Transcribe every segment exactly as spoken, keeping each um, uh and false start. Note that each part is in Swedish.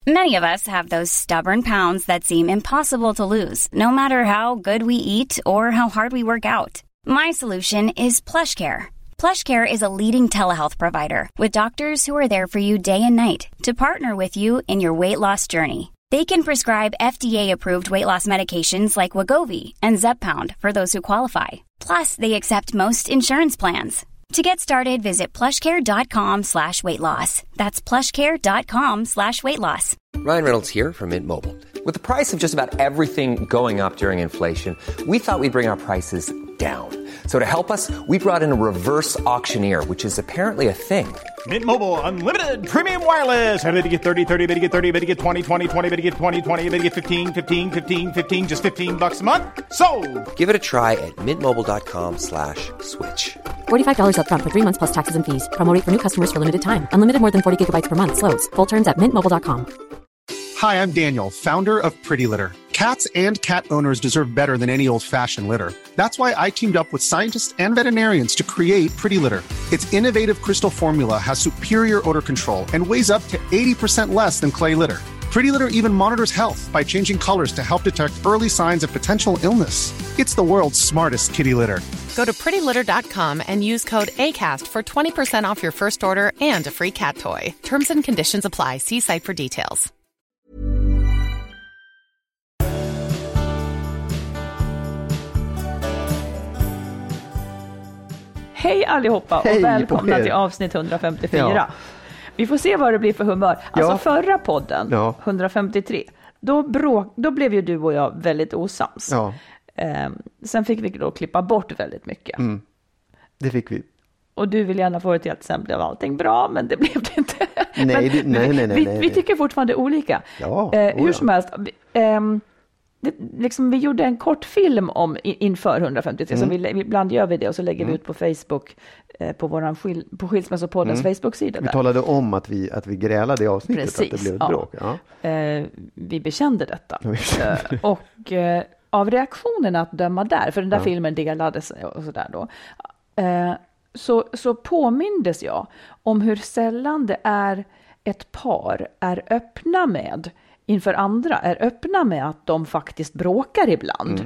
Many of us have those stubborn pounds that seem impossible to lose, no matter how good we eat or how hard we work out. My solution is PlushCare. PlushCare is a leading telehealth provider with doctors who are there for you day and night to partner with you in your weight loss journey. They can prescribe F D A-approved weight loss medications like Wegovy and Zepbound for those who qualify. Plus, they accept most insurance plans. To get started, visit plushcare.com slash weight loss. That's plushcare.com slash weight loss. Ryan Reynolds here from Mint Mobile. With the price of just about everything going up during inflation, we thought we'd bring our prices down. So to help us, we brought in a reverse auctioneer, which is apparently a thing. Mint Mobile Unlimited Premium Wireless. How to get thirty, thirty, how to get thirty, how to get twenty, twenty, twenty, how to get twenty, twenty, how to get fifteen, fifteen, fifteen, fifteen, just fifteen bucks a month? Sold! Give it a try at mintmobile.com slash switch. forty-five dollars up front for three months plus taxes and fees. Promo rate for new customers for limited time. Unlimited more than forty gigabytes per month. Slows full terms at mint mobile dot com. Hi, I'm Daniel, founder of Pretty Litter. Cats and cat owners deserve better than any old-fashioned litter. That's why I teamed up with scientists and veterinarians to create Pretty Litter. Its innovative crystal formula has superior odor control and weighs up to eighty percent less than clay litter. Pretty Litter even monitors health by changing colors to help detect early signs of potential illness. It's the world's smartest kitty litter. Go to pretty litter dot com and use code ACAST for twenty percent off your first order and a free cat toy. Terms and conditions apply. See site for details. Hej allihopa och Hej välkomna till avsnitt hundrafemtiofyra. Ja. Vi får se vad det blir för humör. Alltså ja. förra podden, ja. hundrafemtiotre, då, bråk, då blev ju du och jag väldigt osams. Ja. Um, sen fick vi då klippa bort väldigt mycket. Mm. Det fick vi. Och du vill gärna få det till att sen blev allting bra, men det blev det inte. Nej, det, nej, nej, nej, vi, nej. vi tycker fortfarande olika. Ja, uh, hur ja. som helst, um, det, liksom, vi gjorde en kort film om inför hundrafemtiotre, mm. så vi, ibland gör vi det och så lägger mm. vi ut på Facebook, eh, på våran skil, på Skilsmässopoddens mm. Facebook-sida. Vi där. talade om att vi, att vi grälade i avsnittet. Precis, att det blev ett ja. bråk. Ja. Eh, vi bekände detta. eh, och eh, av reaktionerna att döma där, för den där ja. filmen delades och sådär då, eh, så, så påmindes jag om hur sällan det är ett par är öppna med inför andra, är öppna med att de faktiskt bråkar ibland.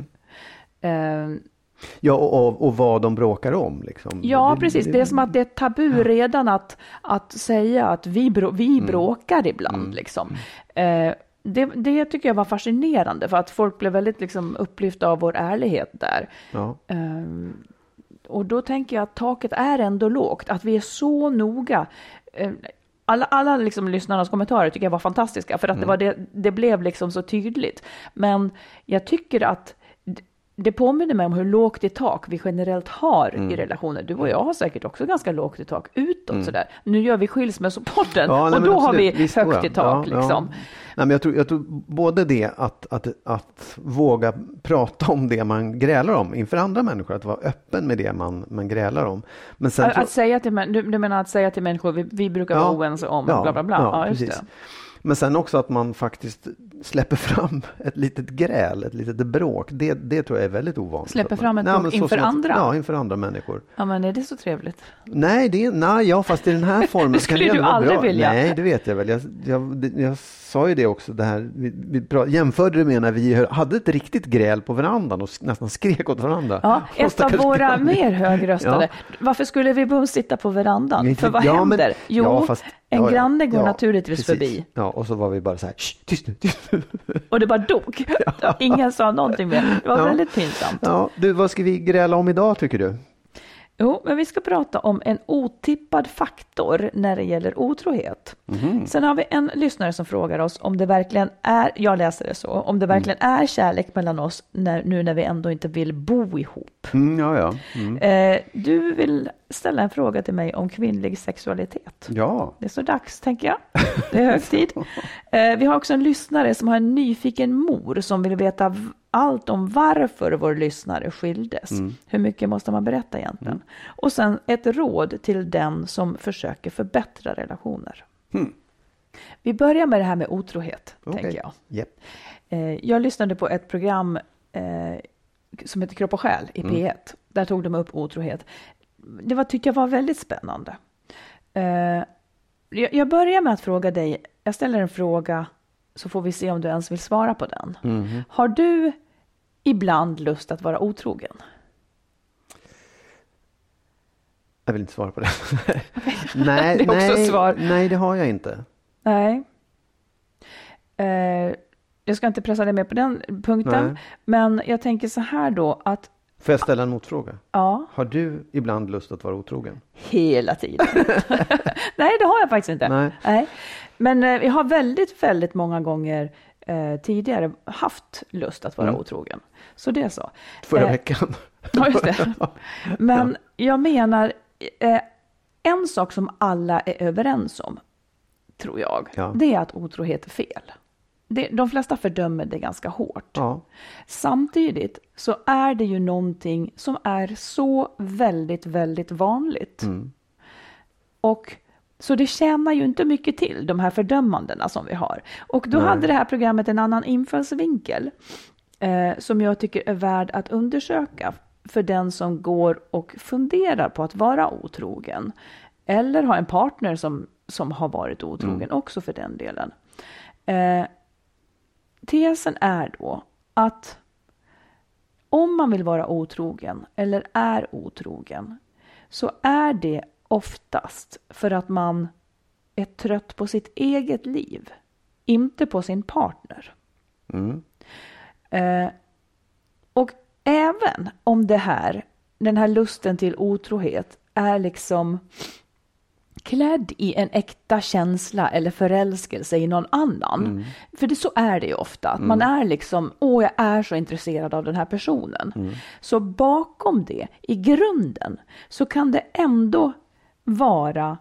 Mm. Uh, ja, och, och, och vad de bråkar om. Liksom. Ja, det, precis. Det, det är som att det är tabu redan att, att säga att vi, brå, vi mm. bråkar ibland. Mm. Liksom. Uh, det, det tycker jag var fascinerande, för att folk blev väldigt liksom, upplyfta av vår ärlighet där. Ja. Uh, och då tänker jag att taket är ändå lågt, att vi är så noga. Uh, Alla, alla liksom lyssnarnas kommentarer tycker jag var fantastiska, för att mm. det, var det, det blev liksom så tydligt. Men jag tycker att det påminner mig om hur lågt i tak vi generellt har mm. i relationer. Du och jag har säkert också ganska lågt i tak utåt. Mm. Sådär. Nu gör vi skilsmässopodden ja, och då har vi Visst, högt i tak. Ja, liksom. ja. Nej, men jag, tror, jag tror både det att, att, att våga prata om det man grälar om inför andra människor, att vara öppen med det man, man grälar om. Men sen att, tror... att säga till, du, du menar att säga till människor vi, vi brukar ja, vara oense om ja, bla bla bla. Ja, ja, just precis. det. Men sen också att man faktiskt släpper fram ett litet gräl, ett litet bråk. Det, det tror jag är väldigt ovanligt. Släpper fram ett nej, bråk inför att, andra? Ja, inför andra människor. Ja, men är det så trevligt? Nej, det, nej ja, fast i den här formen det skulle kan det du vara aldrig bra. vilja. Nej, det vet jag väl. Jag, jag, jag sa ju det också. Det här, vi, vi prat, jämförde det med när vi hade ett riktigt gräl på verandan och nästan skrek åt varandra. Ja, ett av våra mer högröstade. Ja. Varför skulle vi bums sitta på verandan? Inte, För vad ja, händer? Men, jo, ja, fast, en ja, granne går ja, naturligtvis precis. förbi. Ja, och så var vi bara så här, tyst nu, tyst nu. Och det bara dog. Ja. Ingen sa någonting mer. Det var ja. väldigt pinsamt. Ja, du, vad ska vi gräla om idag tycker du? Jo, men vi ska prata om en otippad faktor när det gäller otrohet. Mm. Sen har vi en lyssnare som frågar oss om det verkligen är, jag läser det så, om det verkligen mm. är kärlek mellan oss när, nu när vi ändå inte vill bo ihop. Mm, ja, ja. Mm. Eh, du vill ställa en fråga till mig om kvinnlig sexualitet. Ja. Det är så dags, tänker jag. Det är hög tid. Eh, vi har också en lyssnare som har en nyfiken mor som vill veta allt om varför vår lyssnare skildes. Mm. Hur mycket måste man berätta egentligen? Mm. Och sen ett råd till den som försöker förbättra relationer. Mm. Vi börjar med det här med otrohet, okay. tänker jag. Yep. Eh, jag lyssnade på ett program eh, som heter Kropp och själ i P ett. Mm. Där tog de upp otrohet. Det var, tyckte jag var väldigt spännande. Eh, jag, jag börjar med att fråga dig, jag ställer en fråga så får vi se om du ens vill svara på den. Mm. Har du ibland lust att vara otrogen? Jag vill inte svara på det. nej, det är också nej, svar. nej, det har jag inte. Nej. Eh, jag ska inte pressa dig med på den punkten. Nej. Men jag tänker så här då att... Får jag ställa en motfråga? Ja. Har du ibland lust att vara otrogen? Hela tiden. Nej, det har jag faktiskt inte. Nej. Nej. Men eh, jag har väldigt, väldigt många gånger eh, tidigare haft lust att vara Mm. otrogen. Så det är så. Förra Eh, veckan. Ja, just det. Men jag menar, eh, en sak som alla är överens om, tror jag, Ja. det är att otrohet är fel. Det, de flesta fördömer det ganska hårt. Ja. Samtidigt så är det ju någonting som är så väldigt, väldigt vanligt. Mm. Och så det tjänar ju inte mycket till, de här fördömandena som vi har. Och då Nej. hade det här programmet en annan infallsvinkel eh, som jag tycker är värd att undersöka för den som går och funderar på att vara otrogen. Eller ha en partner som, som har varit otrogen Mm. också för den delen. Eh, tesen är då att om man vill vara otrogen eller är otrogen så är det oftast för att man är trött på sitt eget liv, inte på sin partner. Mm. Eh, och även om det här, den här lusten till otrohet är liksom klädd i en äkta känsla eller förälskelse i någon annan. Mm. För det, så är det ju ofta. Att man är liksom, åh jag är så intresserad av den här personen. Mm. Så bakom det, i grunden, så kan det ändå vara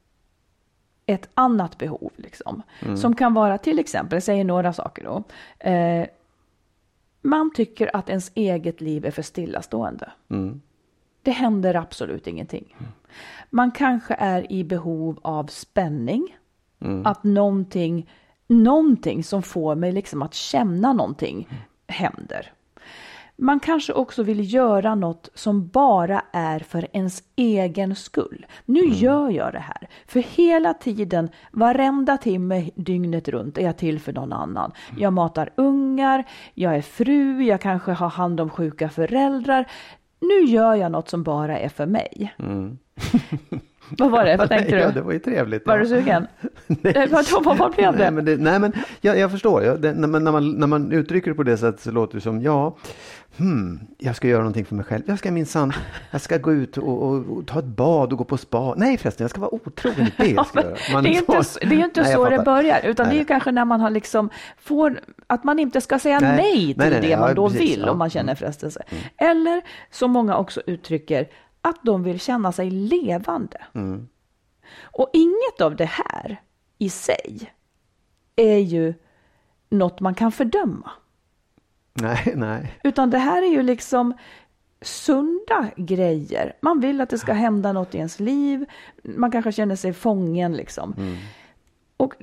ett annat behov. Liksom, Mm. som kan vara till exempel, jag säger några saker då. Eh, man tycker att ens eget liv är för stillastående. Mm. Det händer absolut ingenting. Man kanske är i behov av spänning. Mm. Att någonting, någonting som får mig liksom att känna någonting händer. Man kanske också vill göra något som bara är för ens egen skull. Nu Mm. gör jag det här. För hela tiden, varenda timme dygnet runt är jag till för någon annan. Jag matar ungar, jag är fru, jag kanske har hand om sjuka föräldrar. Nu gör jag något som bara är för mig. Mm. Vad var det? Vad tänkte Ja, du? det var ju trevligt. Var ja. du sugen? Nej. Eh, Vad, vad, vad blev det? Nej, men, det, nej, men jag, jag förstår. Jag, det, när, man, när, man, när man uttrycker det på det sättet så låter det som, ja, hmm, jag ska göra någonting för mig själv. Jag ska minsann, jag ska gå ut och, och, och ta ett bad och gå på spa. Nej förresten, jag ska vara otrogen. Det jag ska göra. Man det är ju inte, så- det är ju inte Nej, så jag det fattar. börjar, utan Nej, det är ju nej. kanske när man har liksom får, att man inte ska säga Nej. nej, till Nej, nej, nej. det man Ja, då precis. vill Ja. om man känner frestelse. Eller som många också uttrycker, att de vill känna sig levande. Mm. Och inget av det här i sig är ju något man kan fördöma. Nej, nej. Utan det här är ju liksom sunda grejer. Man vill att det ska hända något i ens liv. Man kanske känner sig fången liksom. Mm. Och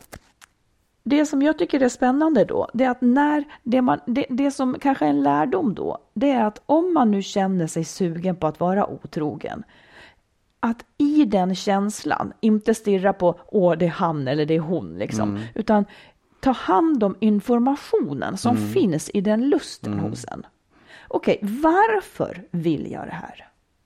det som jag tycker är spännande då, det är att när det, man, det, det som kanske är en lärdom då, det är att om man nu känner sig sugen på att vara otrogen, att i den känslan inte stirra på, åh det är han eller det är hon liksom, Mm. utan ta hand om informationen som finns i den lusten hos en. Okej, varför vill jag det här?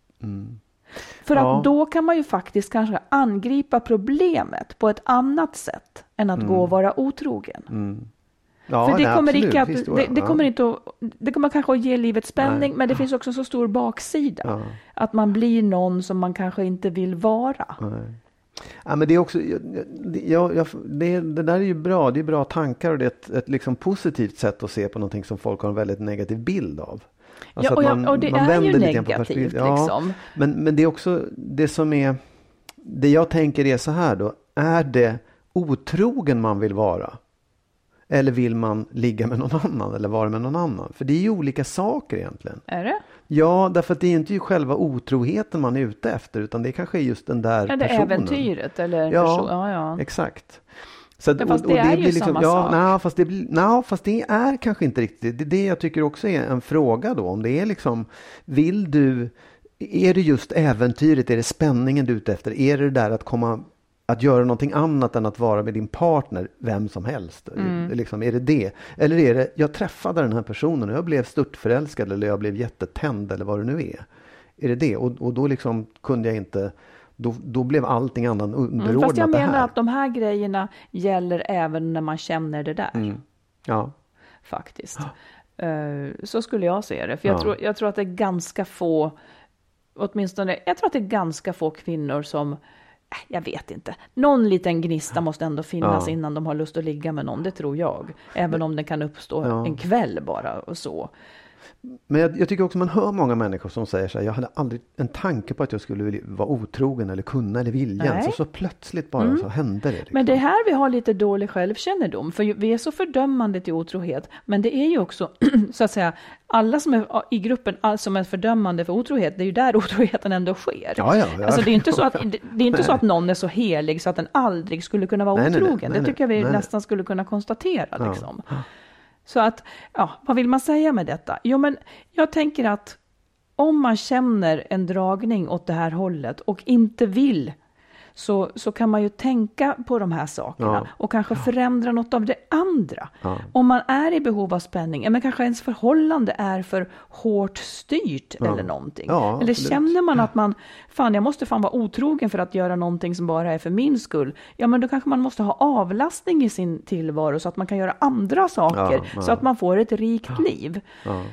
För Ja. att då kan man ju faktiskt kanske angripa problemet på ett annat sätt än att gå och vara otrogen. Ja, För det nej, kommer, absolut. inte att, Visst, det, det ja. kommer inte att, det kommer kanske att ge livet spänning, Nej. men det finns också så stor baksida. Ja. Att man blir någon som man kanske inte vill vara. Ja, men det är också, jag, jag, jag, det, det där är ju bra, det är bra tankar och det är ett, ett liksom positivt sätt att se på någonting som folk har en väldigt negativ bild av. Alltså Ja, och, att jag, och det är vänder ju lite grann på negativt perspektiv. Ja, liksom. men, men det är också det som är, det jag tänker är så här då, är det otrogen man vill vara? Eller vill man ligga med någon annan eller vara med någon annan? För det är ju olika saker egentligen. Är det? Ja, därför att det är inte ju själva otroheten man är ute efter, utan det kanske är just den där Är det personen. äventyret? Eller Ja, person? Ja, ja. Exakt. Så att, Ja, fast det är ju samma ja, sak. Nej, fast det, blir, nej, fast det är kanske inte riktigt. Det är det jag tycker också är en fråga då. Om det är liksom, vill du, är det just äventyret, är det spänningen du är ute efter? Är det det där att komma att göra någonting annat än att vara med din partner, vem som helst. Mm. Liksom, är det det? Eller är det, jag träffade den här personen och jag blev störtförälskad eller jag blev jättetänd eller vad det nu är. Är det det? Och, och då liksom kunde jag inte, då, då blev allting annan underordnat mm, Fast jag det menar här. att de här grejerna gäller även när man känner det där. Mm. Ja. Faktiskt. Uh, så skulle jag se det. För jag, ja. tror, jag tror att det är ganska få, åtminstone, jag tror att det är ganska få kvinnor som, jag vet inte, någon liten gnista måste ändå finnas ja. innan de har lust att ligga med någon, det tror jag. Även om det kan uppstå ja. en kväll bara och så. Men jag, jag tycker också man hör många människor som säger så här, jag hade aldrig en tanke på att jag skulle vilja vara otrogen eller kunna eller vilja. Så, så plötsligt bara mm. så hände det. Liksom. Men det är här vi har lite dålig självkännedom. För vi är så fördömande till otrohet. Men det är ju också, så att säga, alla som är i gruppen all som är fördömande för otrohet, det är ju där otroheten ändå sker. Ja, ja, ja. Alltså det är inte så att, det är inte så att någon är så helig så att den aldrig skulle kunna vara nej, otrogen. Nej, nej, det tycker jag vi nej, nästan skulle kunna konstatera. Ja. Liksom. Så att, ja, vad vill man säga med detta? Jo, men jag tänker att om man känner en dragning åt det här hållet och inte vill, så, så kan man ju tänka på de här sakerna ja. och kanske förändra något av det andra. Ja. Om man är i behov av spänning, men kanske ens förhållande är för hårt styrt ja. eller någonting. Ja, eller känner man att man, fan jag måste fan vara otrogen för att göra någonting som bara är för min skull. Ja, men då kanske man måste ha avlastning i sin tillvaro så att man kan göra andra saker ja, ja. så att man får ett rikt ja. liv. Ja.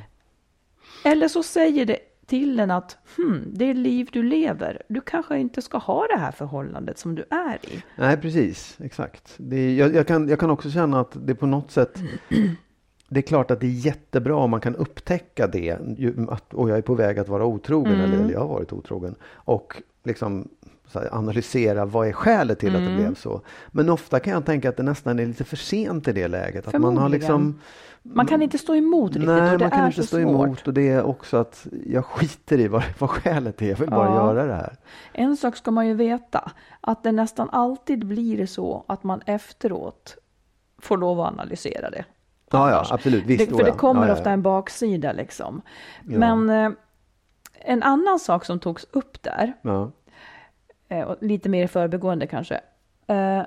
Eller så säger det till en att hmm, det är liv du lever. Du kanske inte ska ha det här förhållandet som du är i. Nej, precis. Exakt. Det är, jag, jag, kan, jag kan också känna att det på något sätt det är klart att det är jättebra om man kan upptäcka det att, och jag är på väg att vara otrogen mm. eller, eller jag har varit otrogen och liksom så här, analysera vad är skälet till mm. att det blev så. Men ofta kan jag tänka att det nästan är lite för sent i det läget. Att man har liksom man kan inte stå emot riktigt. Nej, och det man kan är inte så stå svårt. emot och det är också att jag skiter i vad, vad skälet är. Jag vill ja. bara göra det här. En sak ska man ju veta, att det nästan alltid blir så att man efteråt får lov att analysera det. Ja, ja, absolut. Visst, det, för det kommer ja, ja, ja. ofta en baksida liksom. Ja. Men eh, en annan sak som togs upp där, ja. eh, och lite mer förbigående kanske, eh,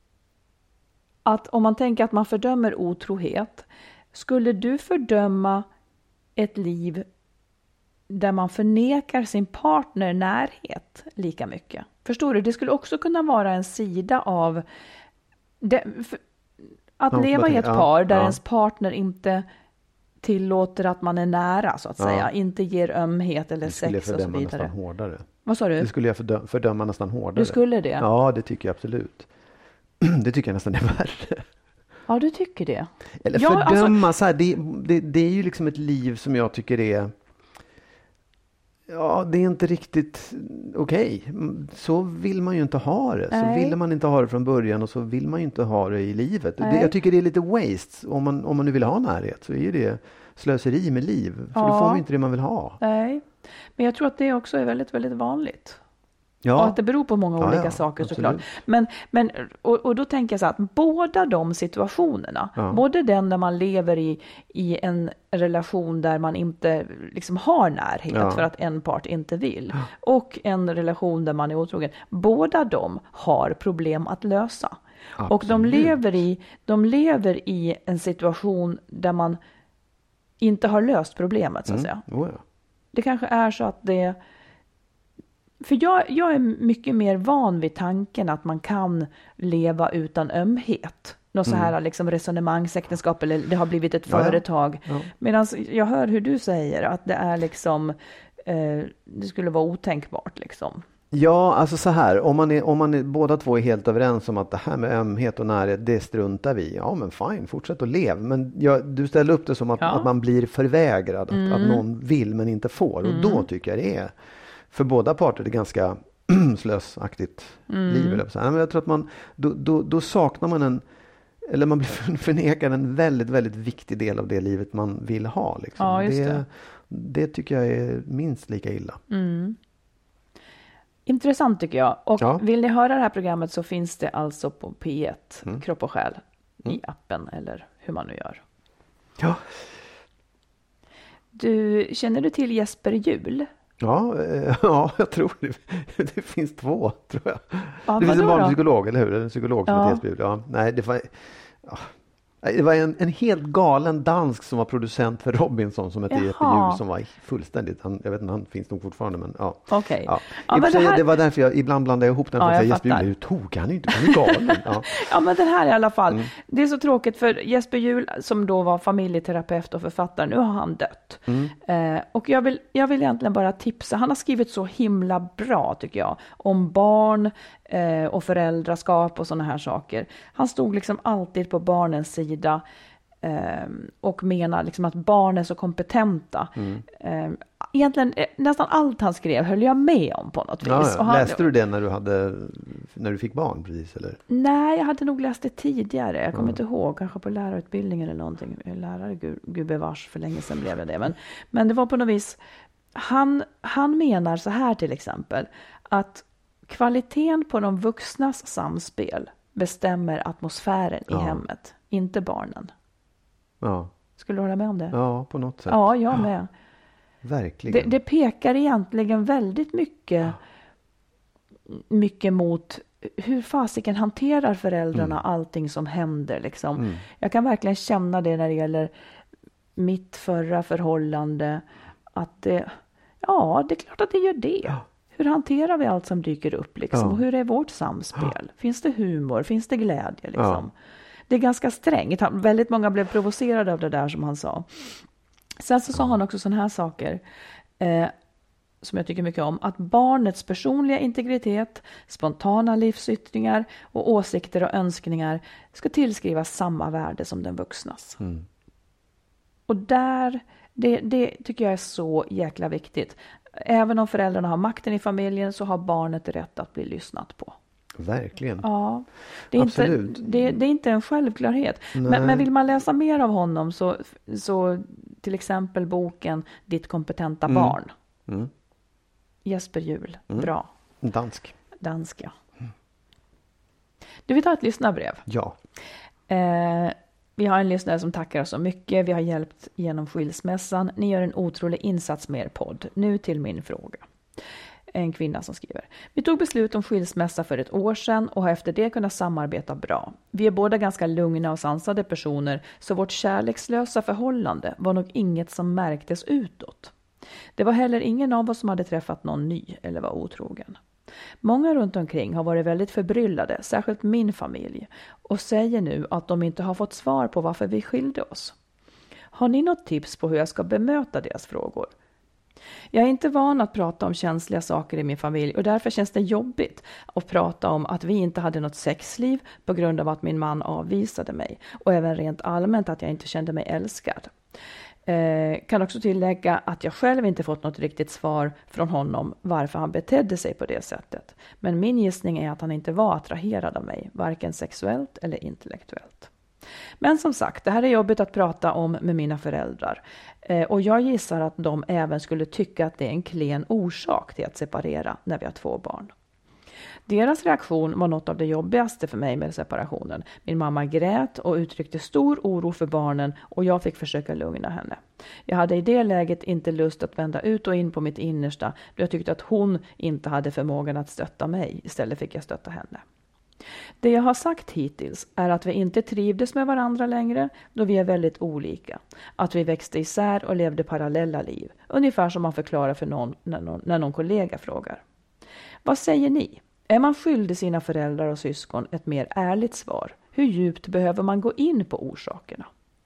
att om man tänker att man fördömer otrohet, skulle du fördöma ett liv där man förnekar sin partner närhet lika mycket? Förstår du? Det skulle också kunna vara en sida av det, för, att ja, leva i ett par där ja. ens partner inte tillåter att man är nära, så att ja. säga. Inte ger ömhet eller sex och så vidare. Nästan hårdare. Vad sa du? Det skulle jag fördöma, fördöma nästan hårdare. Du skulle det? Ja, det tycker jag absolut. Det tycker jag nästan är värre. Ja, du tycker det. Eller ja, fördöma, alltså... så här, det, det, det är ju liksom ett liv som jag tycker är, ja, det är inte riktigt okej. Okay. Så vill man ju inte ha det. Nej. Så ville man inte ha det från början och så vill man ju inte ha det i livet. Det, jag tycker det är lite waste. Om man, om man nu vill ha närhet så är det slöseri med liv. För ja. då får man inte det man vill ha. Nej, men jag tror att det också är väldigt, väldigt vanligt. Ja. Och att det beror på många ja, olika ja, saker absolut. såklart. Men, men, och, och då tänker jag så här, att båda de situationerna, ja. både den där man lever i, i en relation där man inte liksom har närhet ja. för att en part inte vill, ja. och en relation där man är otrogen, båda de har problem att lösa. Absolut. Och de lever, i, de lever i en situation där man inte har löst problemet, så att säga. Mm. Oh ja. Det kanske är så att det... För jag, jag är mycket mer van vid tanken att man kan leva utan ömhet. Något mm. så här liksom resonemangsäktenskap eller det har blivit ett ja, företag. Ja. Medan jag hör hur du säger att det är liksom, eh, det skulle vara otänkbart liksom. Ja, alltså så här, om man, är, om man är, båda två är helt överens om att det här med ömhet och närhet, det struntar vi. Ja, men fine, fortsätt att leva. Men jag, du ställer upp det som att, ja. att man blir förvägrad, mm. att, att någon vill men inte får. Och mm. då tycker jag det är, för båda parter, det är ganska slösaktigt mm. liv. Eller så. Men jag tror att man, då, då, då saknar man en, eller man blir förnekad en väldigt, väldigt viktig del av det livet man vill ha. Liksom. Ja, just det, det. det tycker jag är minst lika illa. Mm. Intressant tycker jag. Och ja. vill ni höra det här programmet så finns det alltså på P ett, mm. Kropp och själ, mm. i appen eller hur man nu gör. Ja. Du, känner du till Jesper Juhl? Ja, eh, ja, jag tror det. Det finns två, tror jag. Ja, det finns en då? barnpsykolog, eller hur? En psykolog som Ja. heter T S B. Ja, nej, det var... Ja. Det var en, en helt galen dansk som var producent för Robinson som hette Jaha. Jeppe Juhl som var fullständigt, han, jag vet inte, han finns nog fortfarande, men ja. Okej. Ja. Ja, I och men för sig, det här- det var därför jag ibland blandade ihop den. Ja, Ja, jag Jesper Juhl fattar. är ju tokig, han är ju inte, han är galen. Ja. Ja, men den här i alla fall. Mm. Det är så tråkigt för Jesper Juhl som då var familjeterapeut och författare, nu har han dött. Mm. Eh, och jag vill, jag vill egentligen bara tipsa, han har skrivit så himla bra tycker jag, om barn eh, och föräldraskap och sådana här saker. Han stod liksom alltid på barnens sida. Um, och menar liksom att barn är så kompetenta. Mm. Um, egentligen eh, nästan allt han skrev höll jag med om på något vis. Ja, ja. Och han, Läste du det när du, hade, när du fick barn precis? Eller? Nej, jag hade nog läst det tidigare. Jag kommer Mm. inte ihåg, kanske på lärarutbildningen eller någonting. Lärare, gud, gud bevars, för länge sedan blev jag det. Men, men det var på något vis, han, han menar så här till exempel, att kvaliteten på de vuxnas samspel bestämmer atmosfären i Ja. hemmet, inte barnen. Ja. Skulle du hålla med om det? Ja, på något sätt. Ja, jag med. Verkligen. Det, det pekar egentligen väldigt mycket, mycket mot hur fasiken hanterar föräldrarna Mm. allting som händer. Liksom. Mm. Jag kan verkligen känna det när det gäller mitt förra förhållande. Att det, ja, det är klart att det gör det. Ja. Hur hanterar vi allt som dyker upp? Liksom? Ja. Och hur är vårt samspel? Finns det humor? Finns det glädje? Liksom? Ja. Det är ganska strängt. Han- Väldigt många blev provocerade av det där som han sa. Sen så sa han också sådana här saker eh, som jag tycker mycket om. Att barnets personliga integritet, spontana livsyttringar och åsikter och önskningar ska tillskrivas samma värde som den vuxnas. Mm. Och där, det, det tycker jag är så jäkla viktigt. Även om föräldrarna har makten i familjen så har barnet rätt att bli lyssnat på. Verkligen. Ja, det är, inte, Absolut. det, det är inte en självklarhet. Nej. Men, men vill man läsa mer av honom så, så till exempel boken Ditt kompetenta Mm. barn. Mm. Jesper Juhl, Mm. bra. Dansk. Danska. Du, vi tar ett lyssnarbrev. Ja. Eh, vi har en lyssnare som tackar oss så mycket. Vi har hjälpt genom skilsmässan. Ni gör en otrolig insats med er podd. Nu till min fråga. En kvinna som skriver. Vi tog beslut om skilsmässa för ett år sedan och har efter det kunnat samarbeta bra. Vi är båda ganska lugna och sansade personer, så vårt kärlekslösa förhållande var nog inget som märktes utåt. Det var heller ingen av oss som hade träffat någon ny eller var otrogen. Många runt omkring har varit väldigt förbryllade, särskilt min familj, och säger nu att de inte har fått svar på varför vi skilde oss. Har ni något tips på hur jag ska bemöta deras frågor? Jag är inte van att prata om känsliga saker i min familj och därför känns det jobbigt att prata om att vi inte hade något sexliv på grund av att min man avvisade mig och även rent allmänt att jag inte kände mig älskad. Eh, kan också tillägga att jag själv inte fått något riktigt svar från honom varför han betedde sig på det sättet. Men min gissning är att han inte var attraherad av mig, varken sexuellt eller intellektuellt. Men som sagt, det här är jobbigt att prata om med mina föräldrar. Eh, och jag gissar att de även skulle tycka att det är en klen orsak till att separera när vi har två barn. Deras reaktion var något av det jobbigaste för mig med separationen. Min mamma grät och uttryckte stor oro för barnen och jag fick försöka lugna henne. Jag hade i det läget inte lust att vända ut och in på mitt innersta då jag tyckte att hon inte hade förmågan att stötta mig. Istället fick jag stötta henne. Det jag har sagt hittills är att vi inte trivdes med varandra längre då vi är väldigt olika. Att vi växte isär och levde parallella liv. Ungefär som man förklarar för någon när någon, när någon kollega frågar. Vad säger ni? Är man skyldig sina föräldrar och syskon ett mer ärligt svar? Hur djupt behöver man gå in på orsakerna?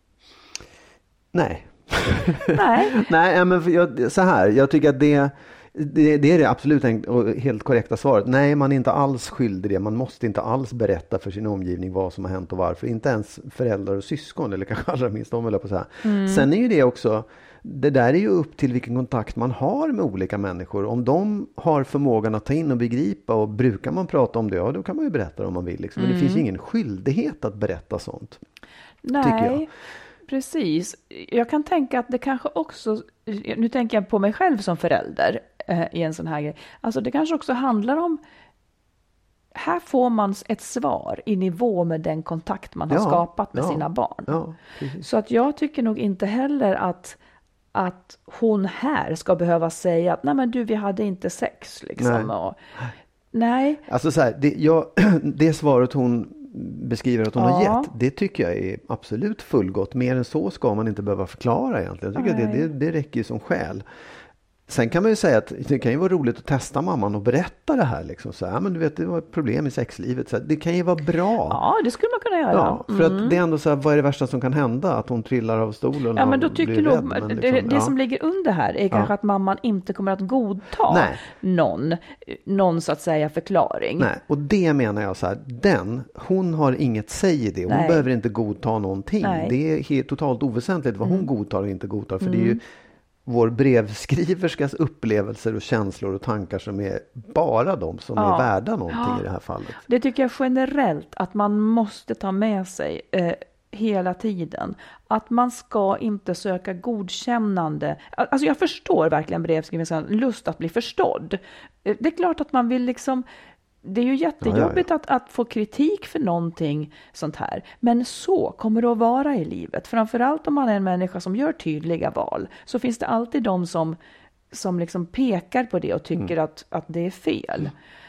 Nej. Nej. Nej, men för jag, så här. Jag tycker att det, det, det är det absolut en, och helt korrekta svaret. Nej, man är inte alls skyldig det. Man måste inte alls berätta för sin omgivning vad som har hänt och varför. Inte ens föräldrar och syskon, eller kanske allra minst de, eller på så här. Mm. Sen är ju det också... Det där är ju upp till vilken kontakt man har med olika människor. Om de har förmågan att ta in och begripa och brukar man prata om det, ja, då kan man ju berätta om man vill. Liksom. Men mm. det finns ju ingen skyldighet att berätta sånt. Nej, tycker jag. Precis. Jag kan tänka att det kanske också, nu tänker jag på mig själv som förälder eh, i en sån här grej. Alltså det kanske också handlar om, här får man ett svar i nivå med den kontakt man har ja, skapat med ja, sina barn. Ja, så att jag tycker nog inte heller att att hon här ska behöva säga att nej men du, vi hade inte sex liksom. Nej. Och, nej. Alltså så här, det, jag, det svaret hon beskriver att hon Ja. har gett, det tycker jag är absolut fullgott. Mer än så ska man inte behöva förklara egentligen. Jag tycker att det, det, det räcker ju som skäl. Sen kan man ju säga att det kan ju vara roligt att testa mamman och berätta det här. Liksom. Så här, men du vet, det var ett problem i sexlivet. Så här, det kan ju vara bra. Ja, det skulle man kunna göra. Ja, för Mm. att det är ändå så här, vad är det värsta som kan hända? Att hon trillar av stolen Ja, men då och tycker blir nog, rädd. Men det, liksom, det ja. som ligger under här är kanske Ja. att mamman inte kommer att godta Nej. någon, någon så att säga förklaring. Nej, och det menar jag så här, den, hon har inget säg i det. Hon Nej. behöver inte godta någonting. Nej. Det är helt, totalt oväsentligt vad hon Mm. godtar och inte godtar. För det är ju vår brevskriverskas upplevelser och känslor och tankar som är bara de som Ja. är värda någonting Ja. i det här fallet. Det tycker jag generellt att man måste ta med sig eh, hela tiden. Att man ska inte söka godkännande. Alltså jag förstår verkligen brevskrivarens lust att bli förstådd. Eh, Det är klart att man vill liksom... Det är ju jättejobbigt Ja, Att, att få kritik för någonting sånt här. Men så kommer det att vara i livet. Framförallt om man är en människa som gör tydliga val. Så finns det alltid de som, som liksom pekar på det och tycker Mm. att, att det är fel.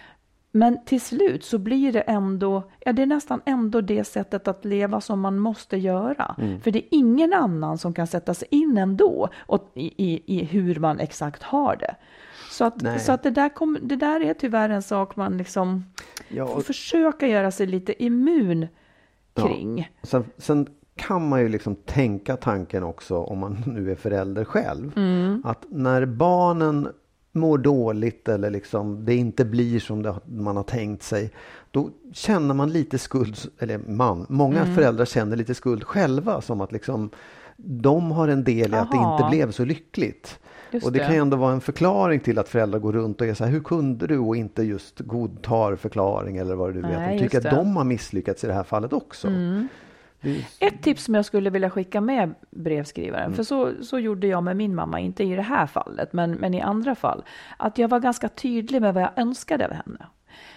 Men till slut så blir det ändå, ja det är nästan ändå det sättet att leva som man måste göra. Mm. För det är ingen annan som kan sätta sig in ändå och i, i, i hur man exakt har det. Så att, Nej. så att det, där kom, det där är tyvärr en sak man liksom Ja, får och- försöka göra sig lite immun kring. Ja. Sen, sen kan man ju liksom tänka tanken också, om man nu är förälder själv, Mm. att när barnen mår dåligt eller liksom det inte blir som det, man har tänkt sig, då känner man lite skuld, eller man, många Mm. föräldrar känner lite skuld själva, som att liksom de har en del i att det Aha. inte blev så lyckligt. Just Och det det. kan ju ändå vara en förklaring till att föräldrar går runt och är så här, hur kunde du, och inte just godtar förklaring eller vad du vet. Nej, De tycker just att det. de har misslyckats i det här fallet också. Mm. Det är- Ett tips som jag skulle vilja skicka med brevskrivaren, Mm. för så, så gjorde jag med min mamma, inte i det här fallet, men, men i andra fall, att jag var ganska tydlig med vad jag önskade av henne.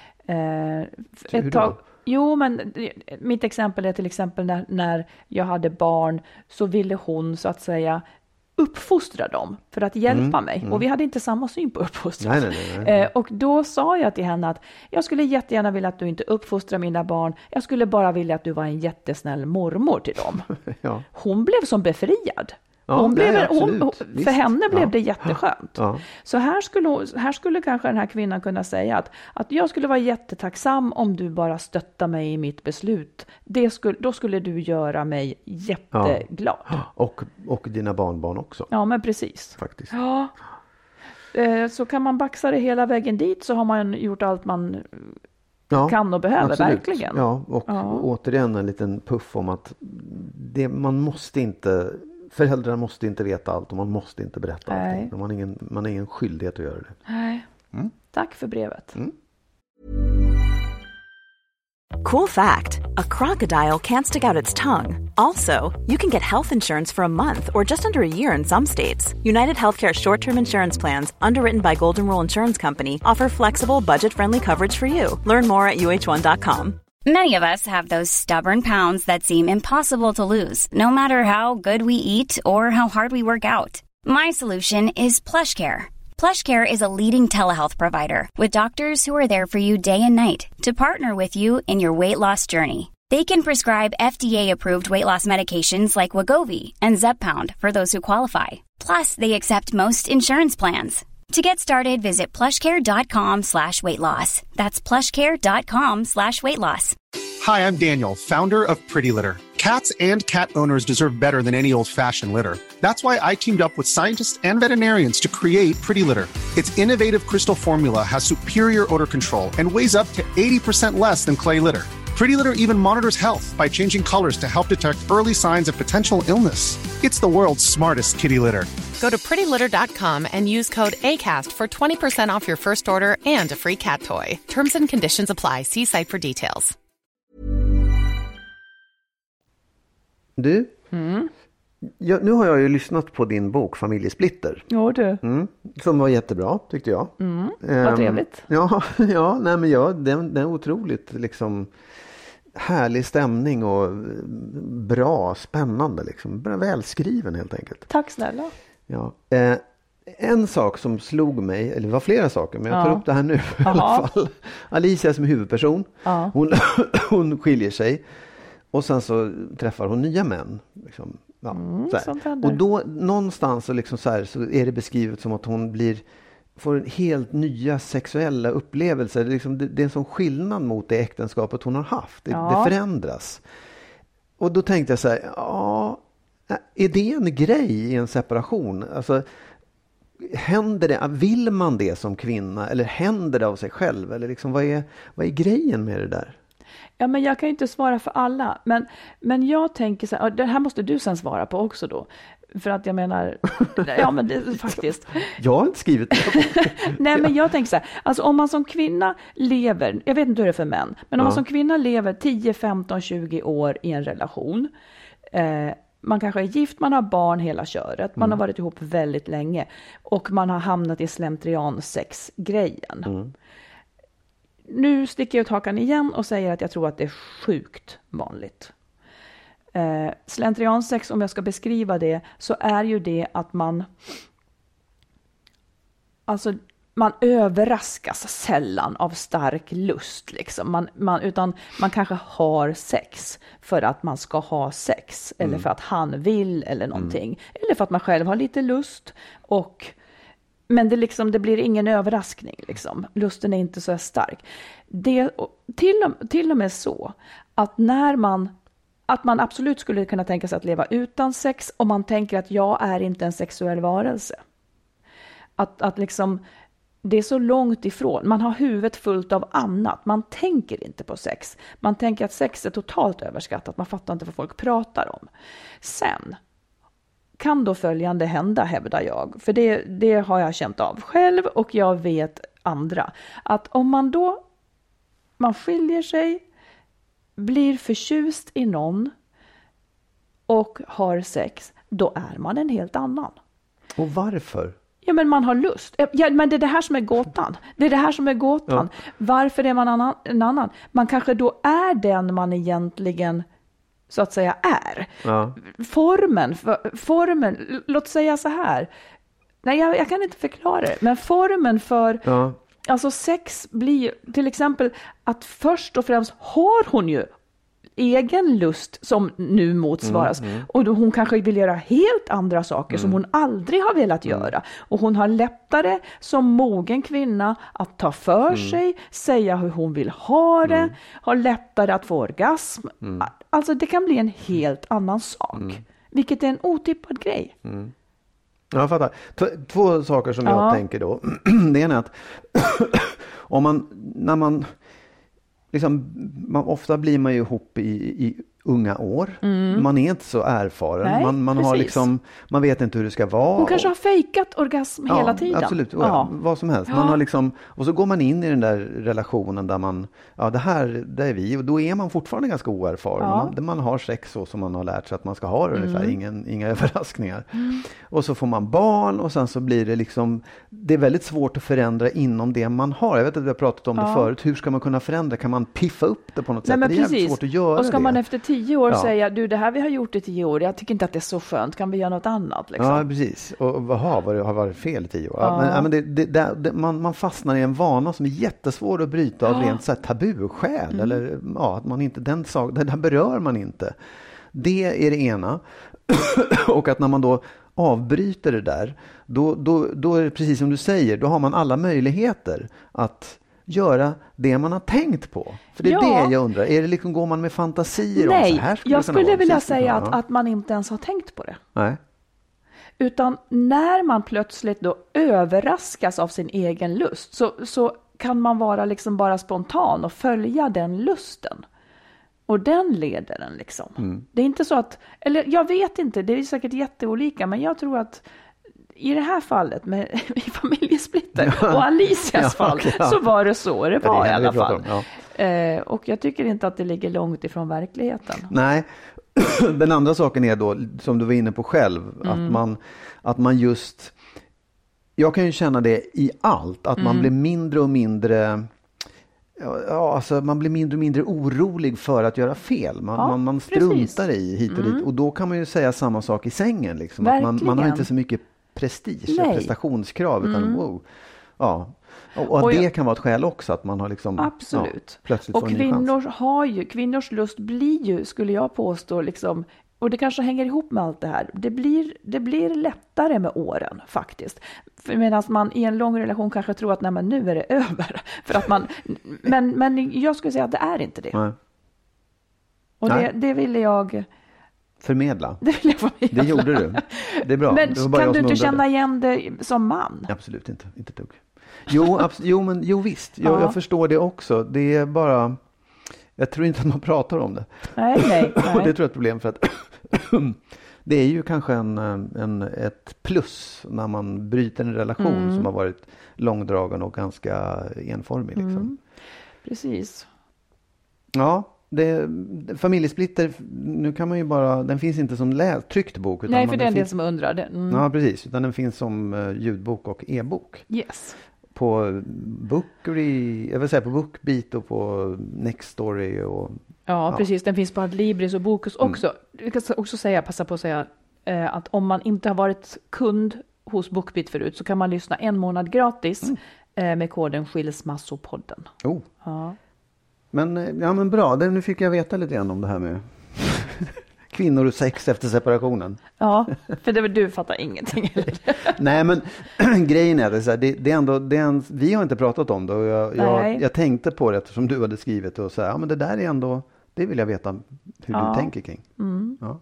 Eh, Hur ett då? tag, jo, men mitt exempel är till exempel när, när jag hade barn, så ville hon så att säga uppfostra dem för att hjälpa Mm, mig. mm. Och vi hade inte samma syn på uppfostran. Nej, nej, nej, nej. Eh, och då sa jag till henne att jag skulle jättegärna vilja att du inte uppfostrar mina barn. Jag skulle bara vilja att du var en jättesnäll mormor till dem. Ja. Hon blev som befriad. Ja, Hon blev, nej, hon, absolut. hon, Visst. för henne blev Ja. det jätteskönt. Ja. Så här skulle, hon- här skulle kanske den här kvinnan kunna säga att, att jag skulle vara jättetacksam om du bara stöttar mig i mitt beslut. Det skulle, då skulle du göra mig jätteglad. Ja, Och, och dina barnbarn också, men precis. faktiskt. Ja. Eh, Så kan man baxa det hela vägen dit, så har man gjort allt man Ja, kan och behöver, absolut. verkligen. Ja, och Ja. återigen en liten puff om att det, man måste inte, föräldrar måste inte veta allt och man måste inte berätta Nej. allting. Man har ingen, man har ingen skyldighet att göra det. Nej. Tack för brevet. Cool fact, a crocodile can't stick out its tongue. Also, you can get health insurance for a month or just under a year in some states. United Healthcare short-term insurance plans, underwritten by Golden Rule Insurance Company, offer flexible, budget-friendly coverage for you. Learn more at U H one dot com. Many of us have those stubborn pounds that seem impossible to lose, no matter how good we eat or how hard we work out. My solution is PlushCare. PlushCare is a leading telehealth provider with doctors who are there for you day and night to partner with you in your weight loss journey. They can prescribe F D A-approved weight loss medications like Wegovy and Zepbound for those who qualify. Plus, they accept most insurance plans. To get started, visit plushcare.com slash weight loss. That's plushcare.com slash weight loss. Hi, I'm Daniel, founder of Pretty Litter. Cats and cat owners deserve better than any old-fashioned litter. That's why I teamed up with scientists and veterinarians to create Pretty Litter. Its innovative crystal formula has superior odor control and weighs up to eighty percent less than clay litter. Pretty Litter even monitors health by changing colors to help detect early signs of potential illness. It's the world's smartest kitty litter. Go to pretty litter dot com and use code ACAST for twenty percent off your first order and a free cat toy. Terms and conditions apply. See site for details. Du, Mm. jag, nu har jag ju lyssnat på din bok Familjesplitter. Jo du. Mm, som var jättebra, tyckte jag. Mm. Ehm, Vad trevligt. Ja, ja, nej men ja, den, den är otroligt liksom härlig stämning och bra, spännande liksom. Bra välskriven helt enkelt. Tack snälla. Ja. Eh, en sak som slog mig, eller det var flera saker, men jag tar ja. upp det här nu i alla fall. Alicia som huvudperson, ja. hon, hon skiljer sig och sen så träffar hon nya män. Liksom, ja, mm, så här. Och då någonstans så, liksom så, här, så är det beskrivet som att hon blir får helt nya sexuella upplevelser. Det är, liksom, det, det är en sån skillnad mot det äktenskapet hon har haft. Det, ja. det förändras. Och då tänkte jag så här, ja, är det en grej i en separation? Alltså, händer det, vill man det som kvinna eller händer det av sig själv? Eller liksom, vad, är, vad är grejen med det där? Ja, men jag kan ju inte svara för alla. Men, men jag tänker så här, det här måste du sen svara på också då. För att jag menar, ja men det faktiskt. Jag har inte skrivit det. Nej, men jag tänker så här, alltså om man som kvinna lever, jag vet inte hur det är för män, men om ja. man som kvinna lever tio, femton, tjugo år i en relation, eh, man kanske är gift, man har barn hela köret, man mm. har varit ihop väldigt länge och man har hamnat i slentrian-sex-grejen. Mm. Nu sticker jag ut hakan igen och säger att jag tror att det är sjukt vanligt. Eh, slentriansex, om jag ska beskriva det, så är ju det att man alltså man överraskas sällan av stark lust liksom. man, man, utan man kanske har sex för att man ska ha sex mm. eller för att han vill eller någonting mm. eller för att man själv har lite lust och men det, liksom, det blir ingen överraskning liksom. Lusten är inte så stark det, till, och, till och med så att när man Att man absolut skulle kunna tänka sig att leva utan sex om man tänker att jag är inte en sexuell varelse. Att, att liksom, det är så långt ifrån. Man har huvudet fullt av annat. Man tänker inte på sex. Man tänker att sex är totalt överskattat. Man fattar inte vad folk pratar om. Sen kan då följande hända, hävdar jag. För det, det har jag känt av själv och jag vet andra. Att om man då man skiljer sig, blir förtjust i någon och har sex, då är man en helt annan. Och varför? Ja, men man har lust. Ja, men det är det här som är gåtan. Det är det här som är gåtan. Ja. Varför är man annan, en annan? Man kanske då är den man egentligen så att säga är. Ja. Formen, för, formen, låt säga så här. Nej, jag, jag kan inte förklara det. Men formen för... Ja. Alltså sex blir till exempel att först och främst har hon ju egen lust som nu motsvaras. Mm, mm. Och då hon kanske vill göra helt andra saker mm. som hon aldrig har velat mm. göra. Och hon har lättare som mogen kvinna att ta för mm. sig, säga hur hon vill ha det, mm. har lättare att få orgasm. Mm. Alltså det kan bli en helt annan sak. Mm. Vilket är en otippad grej. Mm. Ja, jag fattar. T- två saker som ja. jag tänker då. Det ena är att om man, när man, liksom, man, ofta blir man ju ihop i, i unga år. Mm. Man är inte så erfaren. Nej, man, man, har liksom, man vet inte hur det ska vara. Hon kanske har fejkat orgasm ja, hela tiden. Absolut, ja. vad som helst. Man ja. har liksom, och så går man in i den där relationen där man, ja det här det är vi. Och då är man fortfarande ganska oerfaren. Ja. Man, man har sex så som man har lärt sig att man ska ha det mm. ungefär. Ingen, inga överraskningar. Mm. Och så får man barn och sen så blir det liksom, det är väldigt svårt att förändra inom det man har. Jag vet att vi har pratat om ja. det förut. Hur ska man kunna förändra? Kan man piffa upp det på något Nej, sätt? Men det är precis. jävligt svårt att göra och ska det. man efter tio år ja. säga, du det här vi har gjort i tio år, jag tycker inte att det är så skönt, kan vi göra något annat? Liksom? Ja, precis. Och vad har, har varit fel i tio år? Ja. Men, ja, men det, det, det, det, man, man fastnar i en vana som är jättesvår att bryta av ja. rent så här tabuskäl. Mm. Eller ja, att man inte, den sak, det där berör man inte. Det är det ena. Och att när man då avbryter det där, då, då, då är det precis som du säger, då har man alla möjligheter att göra det man har tänkt på. För det är ja. det jag undrar. Är det liksom, går man med fantasier Nej, om så här? skulle jag skulle vilja säga att, att man inte ens har tänkt på det. Nej. Utan när man plötsligt då överraskas av sin egen lust så, så kan man vara liksom bara spontan och följa den lusten. Och den leder den liksom. Mm. Det är inte så att, eller jag vet inte, det är säkert jätteolika, men jag tror att i det här fallet med i familjesplitter ja. och Alicias ja, fall okay, ja. så var det så det var ja, det i alla fall. Om, ja. eh, och jag tycker inte att det ligger långt ifrån verkligheten. Nej, den andra saken är då, som du var inne på själv, mm. att, man, att man just, jag kan ju känna det i allt, att mm. man blir mindre och mindre, ja, alltså man blir mindre och mindre orolig för att göra fel. Man, ja, man, man struntar precis. i hit och mm. dit. Och då kan man ju säga samma sak i sängen. Liksom. Att man, man har inte så mycket prestige, Nej. prestationskrav, utan Mm. wow. Ja. Och, och, Och det jag- kan vara ett skäl också, att man har liksom Absolut. Ja, plötsligt Och får en ny chans. kvinnor har ju, kvinnors lust blir ju, skulle jag påstå, liksom, och det kanske hänger ihop med allt det här. Det blir, det blir lättare med åren faktiskt. Medan man i en lång relation kanske tror att nej, men nu är det över. För att man, men, men jag skulle säga att det är inte det. Nej. Och Nej. det, det ville jag... Förmedla. Det, vill jag förmedla. Det gjorde du. Det är bra. Men Det var bara kan jag du som inte undrade. känna igen det som man? Absolut inte, inte ett dugg. Jo, abs- jo, men, jo visst, jag, Ja. jag förstår det också. Det är bara, jag tror inte att man pratar om det. Nej, nej. Och det nej. tror jag är ett problem, för att det är ju kanske en, en, ett plus när man bryter en relation Mm. som har varit långdragen och ganska enformig. Liksom. Mm. Precis. Ja, det, familjesplitter, nu kan man ju bara, den finns inte som lä, tryckt bok. Utan Nej, man, för det är en del finns, som undrar det. Mm. Ja, precis. Utan den finns som uh, ljudbok och e-bok. Yes. På Bookery, jag vill säga på Bookbeat och på Nextory och Ja, Ja. precis. Den finns på Adlibris och Bokus också. Jag kan också säga, passa på att säga eh, att om man inte har varit kund hos Bookbeat förut så kan man lyssna en månad gratis eh, med koden Skilsmassopodden. oh. Ja. Men, eh, ja, men bra, det, nu fick jag veta lite grann om det här med kvinnor och sex efter separationen. Ja, för det, du fattar ingenting. Nej, men grejen är att det, är så här, det, det är ändå, det är en, vi har inte pratat om det, och jag, Nej. jag, jag tänkte på det eftersom du hade skrivit och så här, ja, men det där är ändå, det vill jag veta hur Ja. du tänker kring. Mm. Ja.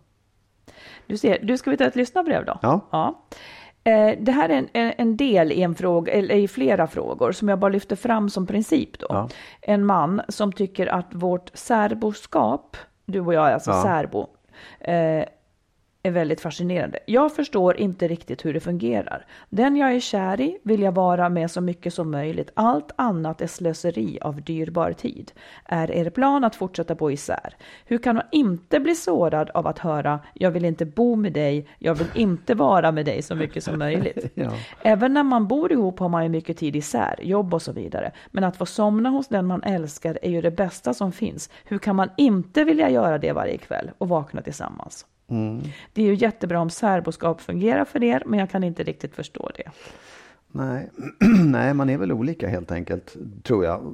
Du ser, du ska vi ta ett lyssnarbrev då? Ja. Ja. Eh, det här är en, en en del i en fråga, eller i flera frågor som jag bara lyfter fram som princip då. Ja. En man som tycker att vårt särboskap, du och jag är alltså Ja. särbo, eh, är väldigt fascinerande. Jag förstår inte riktigt hur det fungerar. Den jag är kär i vill jag vara med så mycket som möjligt. Allt annat är slöseri av dyrbar tid. Är er plan att fortsätta bo isär? Hur kan man inte bli sårad av att höra jag vill inte bo med dig, jag vill inte vara med dig så mycket som möjligt? Ja. Även när man bor ihop har man ju mycket tid isär, jobb och så vidare. Men att få somna hos den man älskar är ju det bästa som finns. Hur kan man inte vilja göra det varje kväll och vakna tillsammans? Mm. Det är ju jättebra om särboskap fungerar för er, men jag kan inte riktigt förstå det. Nej. Nej, man är väl olika helt enkelt, tror jag.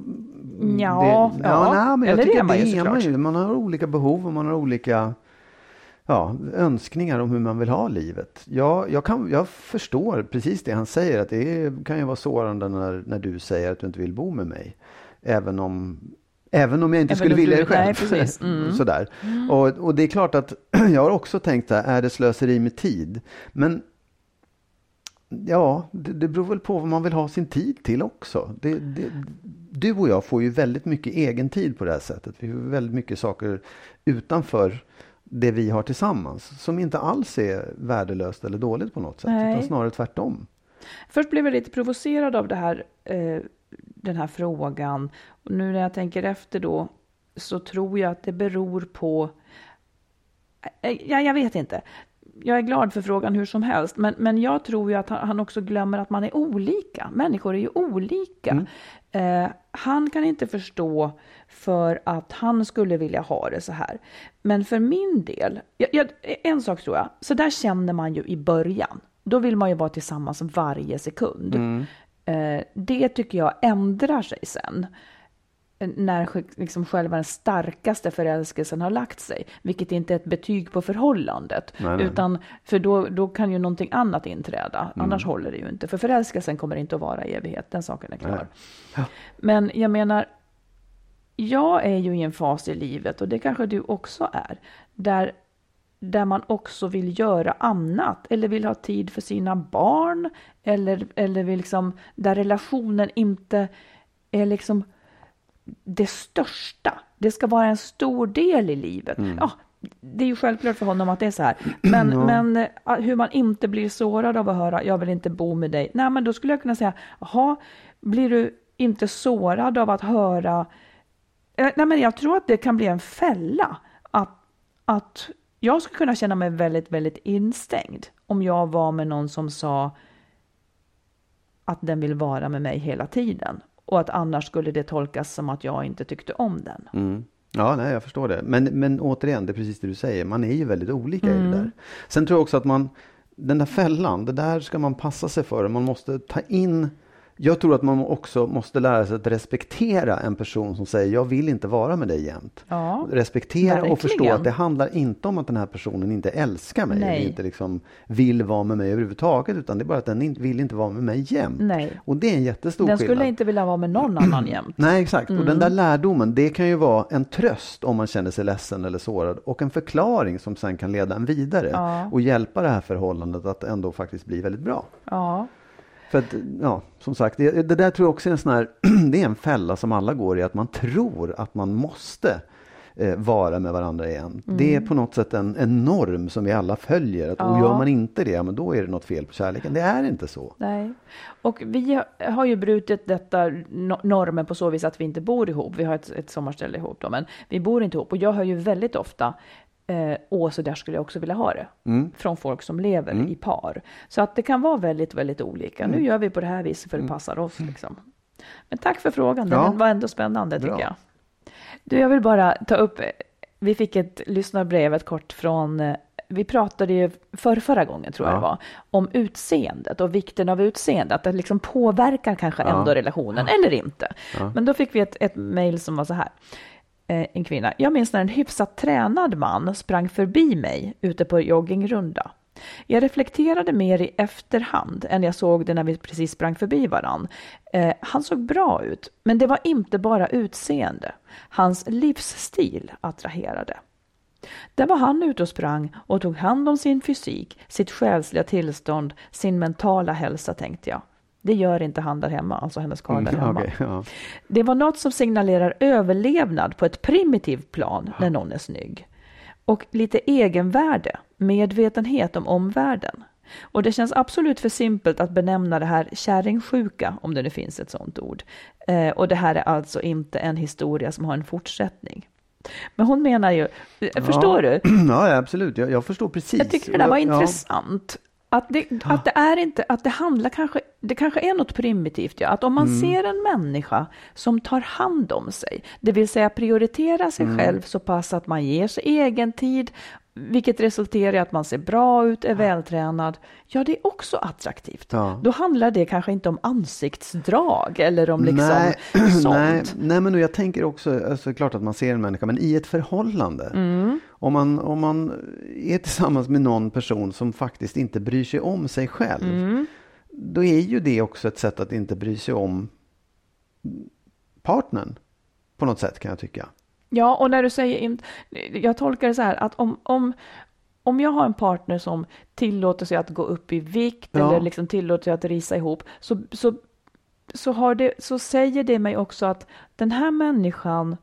Ja, det, ja. Nej, men jag Eller tycker det är att man ju det är man såklart. ju. Man har olika behov och man har olika ja, önskningar om hur man vill ha livet. Jag, jag, kan, jag förstår precis det han säger, att det är, kan ju vara sårande när, när du säger att du inte vill bo med mig. Även om, även om jag inte Även skulle om vilja du- det själv. nej, precis. Mm. Sådär. Och, och det är klart att jag har också tänkt så här, är det slöseri med tid? Men ja, det, det beror väl på vad man vill ha sin tid till också. Det, det, du och jag får ju väldigt mycket egen tid på det här sättet. Vi har väldigt mycket saker utanför det vi har tillsammans som inte alls är värdelöst eller dåligt på något sätt. Nej. Utan snarare tvärtom. Först blev jag lite provocerad av det här, eh, den här frågan. Och nu när jag tänker efter då så tror jag att det beror på... Eh, ja, jag vet inte. Jag är glad för frågan hur som helst. Men, men jag tror ju att han, han också glömmer att man är olika. Människor är ju olika. Mm. Eh, han kan inte förstå för att han skulle vilja ha det så här. Men för min del, jag, jag, en sak tror jag, så där känner man ju i början. Då vill man ju vara tillsammans varje sekund. Mm. Eh, det tycker jag ändrar sig sen. När liksom själva den starkaste förälskelsen har lagt sig. Vilket inte är ett betyg på förhållandet. Nej, nej. Utan, för då, då kan ju någonting annat inträda. Mm. Annars håller det ju inte. För förälskelsen kommer inte att vara i evighet. Den saken är klar. Nej. Ja. Men jag menar, jag är ju i en fas i livet, och det kanske du också är, där, där man också vill göra annat, eller vill ha tid för sina barn, eller, eller vill liksom, där relationen inte är liksom det största. Det ska vara en stor del i livet. Mm. Ja, det är ju självklart för honom att det är så här. Men, Ja. men eh, hur man inte blir sårad av att höra jag vill inte bo med dig. Nej, men då skulle jag kunna säga, jaha, blir du inte sårad av att höra... Eh, Nej, men jag tror att det kan bli en fälla. Att, att jag skulle kunna känna mig väldigt, väldigt instängd om jag var med någon som sa att den vill vara med mig hela tiden. Och att annars skulle det tolkas som att jag inte tyckte om den. Mm. Ja, nej, jag förstår det. Men, men återigen, det är precis det du säger. Man är ju väldigt olika i det Mm. där. Sen tror jag också att man, den där fällan, det där ska man passa sig för. Man måste ta in, jag tror att man också måste lära sig att respektera en person som säger jag vill inte vara med dig jämt. Ja, respektera verkligen. Och förstå att det handlar inte om att den här personen inte älskar mig. Nej. Eller inte liksom vill vara med mig överhuvudtaget, utan det är bara att den inte, vill inte vara med mig jämt. Nej. Och det är en jättestor Den skillnad. skulle inte vilja vara med någon annan jämt. Nej, exakt. Mm. Och den där lärdomen, det kan ju vara en tröst om man känner sig ledsen eller sårad. Och en förklaring som sen kan leda en vidare. Ja. Och hjälpa det här förhållandet att ändå faktiskt bli väldigt bra. Ja. För att, ja, som sagt, det, det där tror jag också är en sån här, det är en fälla som alla går i, att man tror att man måste eh, vara med varandra igen. Mm. Det är på något sätt en, en norm som vi alla följer. Att, ja. Och gör man inte det, men då är det något fel på kärleken. Det är inte så. Nej. Och vi har ju brutit detta normen på så vis att vi inte bor ihop. Vi har ett, ett sommarställe ihop då, men vi bor inte ihop. Och jag hör ju väldigt ofta Eh, och så där skulle jag också vilja ha det. Mm. Från folk som lever mm. i par. Så att det kan vara väldigt, väldigt olika. Mm. Nu gör vi på det här viset för det passar oss. Liksom. Men tack för frågan. Den ja. var ändå spännande Bra. tycker jag. Du, jag vill bara ta upp. Vi fick ett lyssnarbrev, ett kort från. Vi pratade ju för förra gången tror ja. jag det var. Om utseendet och vikten av utseendet. Att det liksom påverkar kanske ja. ändå relationen ja. eller inte. Ja. Men då fick vi ett, ett mejl som var så här. En kvinna. Jag minns när en hyfsat tränad man sprang förbi mig ute på joggingrunda. Jag reflekterade mer i efterhand än jag såg det när vi precis sprang förbi varann. Eh, han såg bra ut, men det var inte bara utseende. Hans livsstil attraherade. Där var han ute och sprang och tog hand om sin fysik, sitt själsliga tillstånd, sin mentala hälsa, tänkte jag. Det gör inte han där hemma, alltså hennes karl där hemma. Mm, okay, ja. Det var något som signalerar överlevnad på ett primitivt plan när någon är snygg. Och lite egenvärde, medvetenhet om omvärlden. Och det känns absolut för simpelt att benämna det här kärringsjuka, om det nu finns ett sånt ord. Eh, och det här är alltså inte en historia som har en fortsättning. Men hon menar ju, ja. förstår du? Ja, absolut. Jag, jag förstår precis. Jag tycker det där var ja. intressant. Att det, att det är inte, att det handlar kanske, det kanske är något primitivt, ja. Att om man mm. ser en människa som tar hand om sig, det vill säga prioritera sig mm. själv så pass att man ger sig egen tid, vilket resulterar i att man ser bra ut, är vältränad, ja det är också attraktivt. Ja. Då handlar det kanske inte om ansiktsdrag eller om liksom nej, sånt. Nej, nej men jag tänker också, alltså, klart att man ser en människa, men i ett förhållande. Mm. Om, man, om man är tillsammans med någon person som faktiskt inte bryr sig om sig själv, mm. då är ju det också ett sätt att inte bry sig om partnern på något sätt, kan jag tycka. Ja, och när du säger, jag tolkar det så här att om, om, om jag har en partner som tillåter sig att gå upp i vikt ja. eller liksom tillåter sig att risa ihop, så, så, så, har det, så säger det mig också att den här människan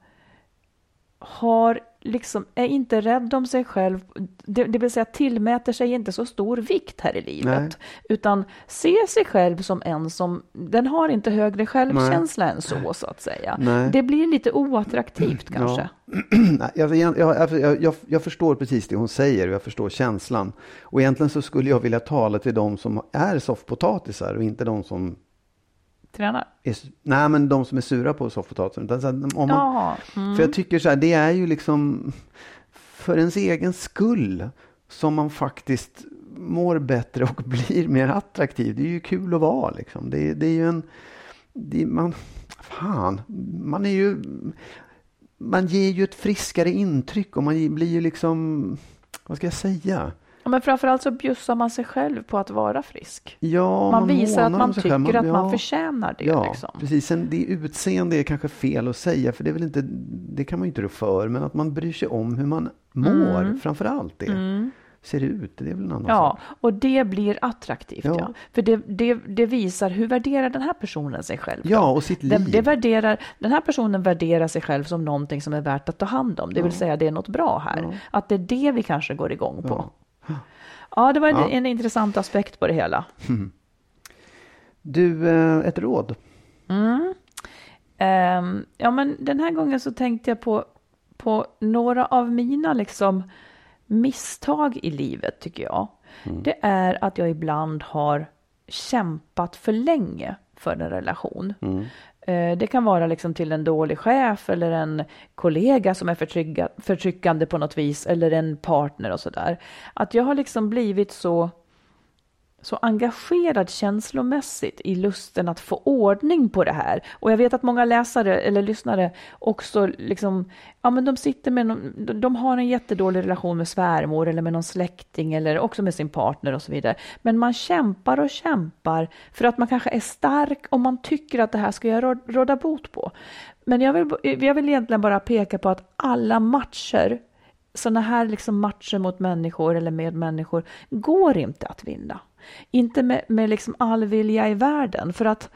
har liksom, är inte rädd om sig själv, det, det vill säga tillmäter sig inte så stor vikt här i livet. Nej. Utan ser sig själv som en som, den har inte högre självkänsla Nej. än så, så att säga. Nej. Det blir lite oattraktivt kanske. Ja. jag, jag, jag, jag, jag förstår precis det hon säger och jag förstår känslan. Och egentligen så skulle jag vilja tala till de som är soffpotatisar och inte de som tränar? Är, nej, men de som är sura på soffpotatisen. Om man, mm. För jag tycker så här, det är ju liksom för ens egen skull som man faktiskt mår bättre och blir mer attraktiv. Det är ju kul att vara liksom. Det, det är ju en... Det, man, fan, man är ju... Man ger ju ett friskare intryck och man blir ju liksom... Vad ska jag säga? Men framförallt så bjussar man sig själv på att vara frisk. Ja, man, man visar att man tycker man, att ja, man förtjänar det. Ja, liksom. precis. Sen det utseende är kanske fel att säga, för det är väl inte, det kan man ju inte rå för, men att man bryr sig om hur man mår, mm. framförallt det. Mm. Ser ut, det är väl en annan Ja, sak. Och det blir attraktivt. Ja. Ja. För det, det, det visar hur värderar den här personen sig själv. Då? Ja, och sitt liv. Det, det värderar, den här personen värderar sig själv som någonting som är värt att ta hand om. Det vill ja. säga det är något bra här. Ja. Att det är det vi kanske går igång på. Ja. Ja, det var en, ja. en intressant aspekt på det hela. Mm. Du, ett råd? Mm. Um, ja, men den här gången så tänkte jag på, på några av mina liksom misstag i livet, tycker jag. Mm. Det är att jag ibland har kämpat för länge för en relation. Mm. Det kan vara liksom till en dålig chef eller en kollega som är förtryckande på något vis, eller en partner och sådär. Att jag har liksom blivit så så engagerad känslomässigt i lusten att få ordning på det här. Och jag vet att många läsare eller lyssnare också liksom, ja men de sitter med någon, de har en jättedålig relation med svärmor eller med någon släkting eller också med sin partner och så vidare. Men man kämpar och kämpar för att man kanske är stark och man tycker att det här ska jag råda bot på. Men jag vill, jag vill egentligen bara peka på att alla matcher, sådana här liksom matcher mot människor eller med människor, går inte att vinna. Inte med, med liksom all vilja i världen. För att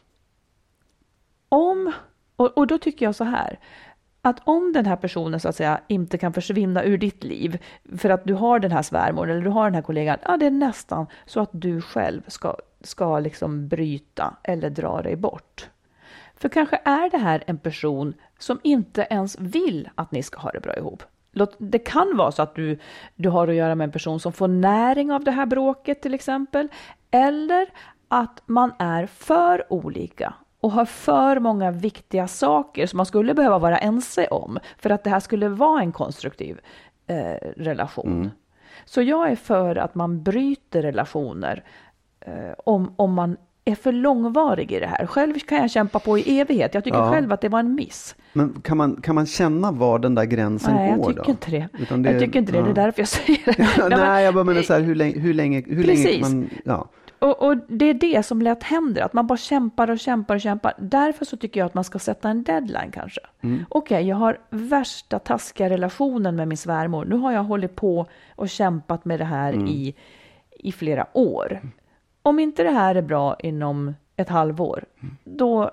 om, och, och då tycker jag så här, att om den här personen så att säga inte kan försvinna ur ditt liv för att du har den här svärmor eller du har den här kollegan, ja det är nästan så att du själv ska, ska liksom bryta eller dra dig bort. För kanske är det här en person som inte ens vill att ni ska ha det bra ihop. Det kan vara så att du, du har att göra med en person som får näring av det här bråket till exempel. Eller att man är för olika och har för många viktiga saker som man skulle behöva vara ense om för att det här skulle vara en konstruktiv eh, relation. Mm. Så jag är för att man bryter relationer eh, om, om man är för långvarig i det här. Själv kan jag kämpa på i evighet. Jag tycker ja. själv att det var en miss. Men kan man, kan man känna var den där gränsen Nej, går? Nej, jag tycker då? inte det. Utan det jag tycker inte det. Ja. Det är därför jag säger det. Ja, nej, men, jag bara menar så här, hur länge, hur länge, hur länge man... Ja. Och, och det är det som lätt händer. Att man bara kämpar och kämpar och kämpar. Därför så tycker jag att man ska sätta en deadline kanske. Mm. Okej, okay, jag har värsta taskiga relationen med min svärmor. Nu har jag hållit på och kämpat med det här mm. i, i flera år. Om inte det här är bra inom ett halvår, då,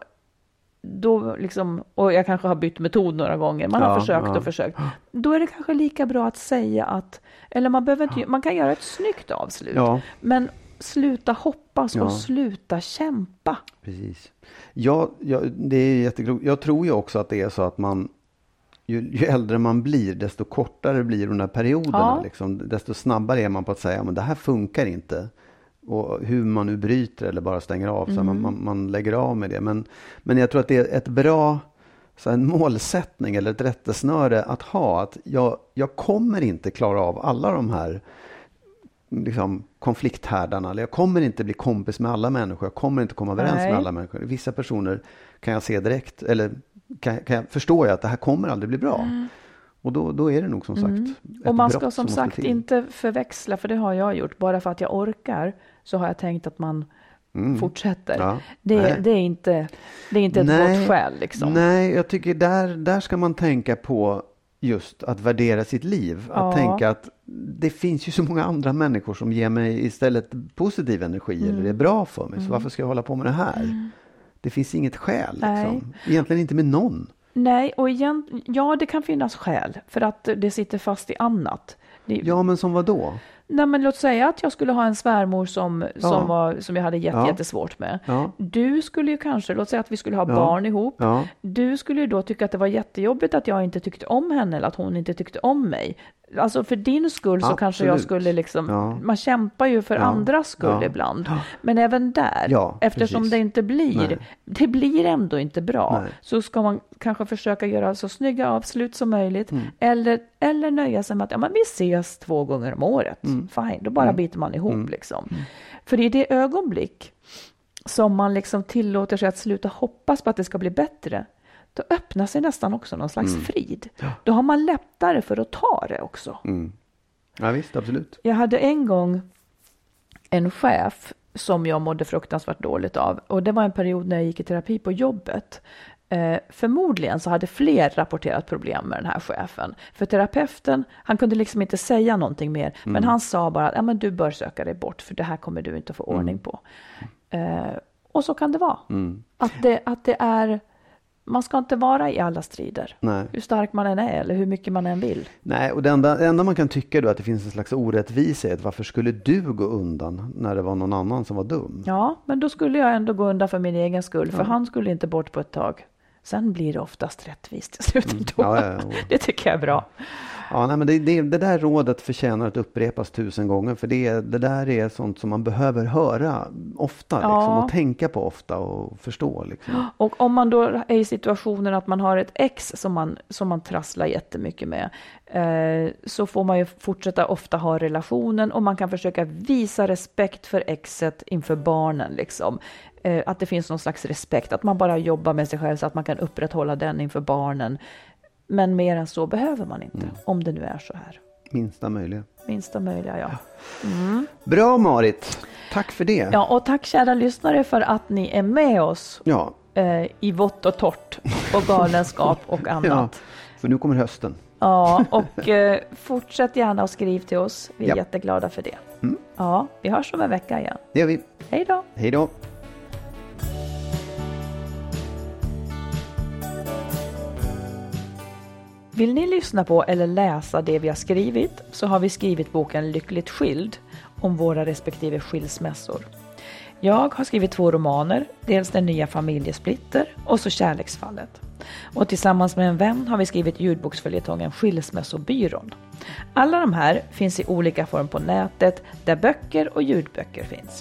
då liksom, och jag kanske har bytt metod några gånger, man har ja, försökt ja. och försökt, då är det kanske lika bra att säga att, eller man behöver inte, man kan göra ett snyggt avslut, ja. men sluta hoppas ja. och sluta kämpa. Precis. Ja, ja, det är jätteklokt. Jag tror ju också att det är så att man, ju, ju äldre man blir, desto kortare blir de där perioderna, ja. liksom, desto snabbare är man på att säga, men det här funkar inte. Och hur man nu bryter eller bara stänger av. Mm. Så man, man, man lägger av med det. Men, men jag tror att det är ett bra så en målsättning eller ett rättesnöre att ha. Att jag, jag kommer inte klara av alla de här liksom, konflikthärdarna. Eller jag kommer inte bli kompis med alla människor. Jag kommer inte komma överens Nej. med alla människor. Vissa personer kan jag se direkt. Eller kan, kan jag förstå jag att det här kommer aldrig bli bra. Mm. Och då, då är det nog som sagt mm. Och man ska som sagt inte förväxla, för det har jag gjort. Bara för att jag orkar så har jag tänkt att man mm. fortsätter. Ja. Det, det är inte, det är inte ett Nej. gott skäl. Liksom. Nej, jag tycker där, där ska man tänka på just att värdera sitt liv. Att ja. tänka att det finns ju så många andra människor som ger mig istället positiv energi. Mm. Eller det är bra för mig. Så varför ska jag hålla på med det här? Mm. Det finns inget skäl. Liksom. Egentligen inte med någon. Nej, och igen, ja det kan finnas skäl för att det sitter fast i annat. Det, ja, men som vad då? Nej, men låt säga att jag skulle ha en svärmor som, ja. som, var, som jag hade jätte, ja. jättesvårt med. Ja. Du skulle ju kanske, låt säga att vi skulle ha ja. barn ihop. Ja. Du skulle ju då tycka att det var jättejobbigt att jag inte tyckte om henne eller att hon inte tyckte om mig. Alltså för din skull så Absolut. kanske jag skulle liksom, ja. man kämpar ju för ja. andras skull ja. ibland. Ja. Men även där, ja, eftersom precis. det inte blir, Nej. det blir ändå inte bra. Nej. Så ska man kanske försöka göra så snygga avslut som möjligt. Mm. Eller, eller nöja sig med att ja, men vi ses två gånger om året. Mm. Fine, då bara mm. biter man ihop mm. liksom. Mm. För i det ögonblick som man liksom tillåter sig att sluta hoppas på att det ska bli bättre, då öppnar sig nästan också någon slags mm. frid. Ja. Då har man lättare för att ta det också. Mm. Ja visst, absolut. Jag hade en gång en chef som jag mådde fruktansvärt dåligt av. Och det var en period när jag gick i terapi på jobbet. Eh, förmodligen så hade fler rapporterat problem med den här chefen. För terapeuten, han kunde liksom inte säga någonting mer. Mm. Men han sa bara att ja, men du bör söka dig bort. För det här kommer du inte få ordning mm. på. Eh, och så kan det vara. Mm. Att, det, att det är... Man ska inte vara i alla strider. Nej. Hur stark man än är eller hur mycket man än vill. Nej, och det enda, det enda man kan tycka då är att det finns en slags orättvisa. Att varför skulle du gå undan när det var någon annan som var dum? Ja, men då skulle jag ändå gå undan för min egen skull. Ja. För han skulle inte bort på ett tag. Sen blir det oftast rättvist till slut. Mm. Ja, ja, ja. Det tycker jag är bra. Ja, nej, men det, det, det där rådet förtjänar att upprepas tusen gånger. För det, det där är sånt som man behöver höra ofta. Ja. Liksom, och tänka på ofta och förstå. Liksom. Och om man då är i situationen att man har ett ex som man, som man trasslar jättemycket med. Eh, så får man ju fortsätta ofta ha relationen. Och man kan försöka visa respekt för exet inför barnen. Liksom. Eh, att det finns någon slags respekt. Att man bara jobbar med sig själv så att man kan upprätthålla den inför barnen. Men mer än så behöver man inte, mm. om det nu är så här. Minsta möjliga. Minsta möjliga, ja. Mm. Bra, Marit. Tack för det. Ja, och tack kära lyssnare för att ni är med oss ja. eh, i vått och torrt och galenskap och annat. Ja, för nu kommer hösten. Ja, och eh, fortsätt gärna och skriv till oss. Vi är ja. jätteglada för det. Mm. Ja, vi hörs om en vecka igen. Det gör vi. Hej då. Hej då. Vill ni lyssna på eller läsa det vi har skrivit så har vi skrivit boken Lyckligt skild om våra respektive skilsmässor. Jag har skrivit två romaner, dels Den nya familjesplitter och så Kärleksfallet. Och tillsammans med en vän har vi skrivit ljudboksföljetongen Skilsmässobyrån. Alla de här finns i olika form på nätet där böcker och ljudböcker finns.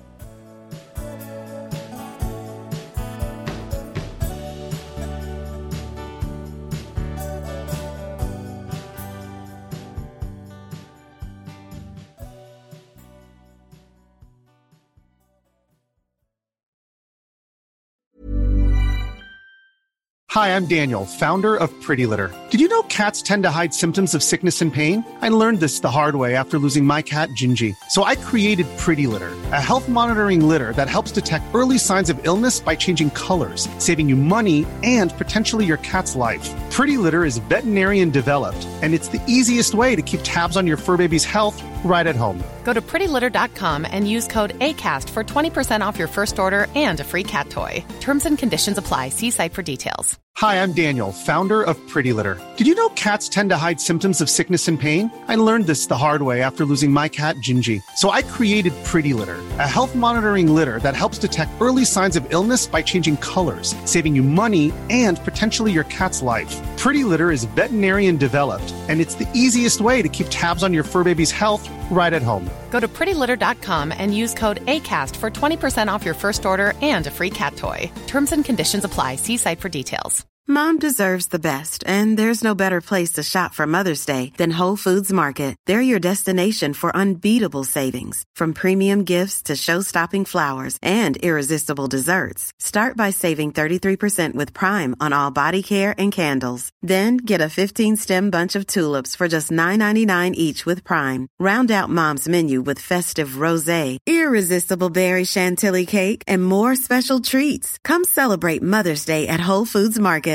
Hi, I'm Daniel, founder of Pretty Litter. Did you know cats tend to hide symptoms of sickness and pain? I learned this the hard way after losing my cat, Gingy. So I created Pretty Litter, a health monitoring litter that helps detect early signs of illness by changing colors, saving you money and potentially your cat's life. Pretty Litter is veterinarian developed, and it's the easiest way to keep tabs on your fur baby's health right at home. Go to pretty litter dot com and use code ACAST for twenty percent off your first order and a free cat toy. Terms and conditions apply. See site for details. Hi, I'm Daniel, founder of Pretty Litter. Did you know cats tend to hide symptoms of sickness and pain? I learned this the hard way after losing my cat, Gingy. So I created Pretty Litter, a health monitoring litter that helps detect early signs of illness by changing colors, saving you money and potentially your cat's life. Pretty Litter is veterinarian developed, and it's the easiest way to keep tabs on your fur baby's health right at home. Go to pretty litter dot com and use code ACAST for twenty percent off your first order and a free cat toy. Terms and conditions apply. See site for details. Mom deserves the best, and there's no better place to shop for Mother's Day than Whole Foods Market. They're your destination for unbeatable savings, from premium gifts to show-stopping flowers and irresistible desserts. Start by saving thirty-three percent with Prime on all body care and candles. Then get a fifteen-stem bunch of tulips for just nine ninety-nine each with Prime. Round out Mom's menu with festive rosé, irresistible berry chantilly cake, and more special treats. Come celebrate Mother's Day at Whole Foods Market.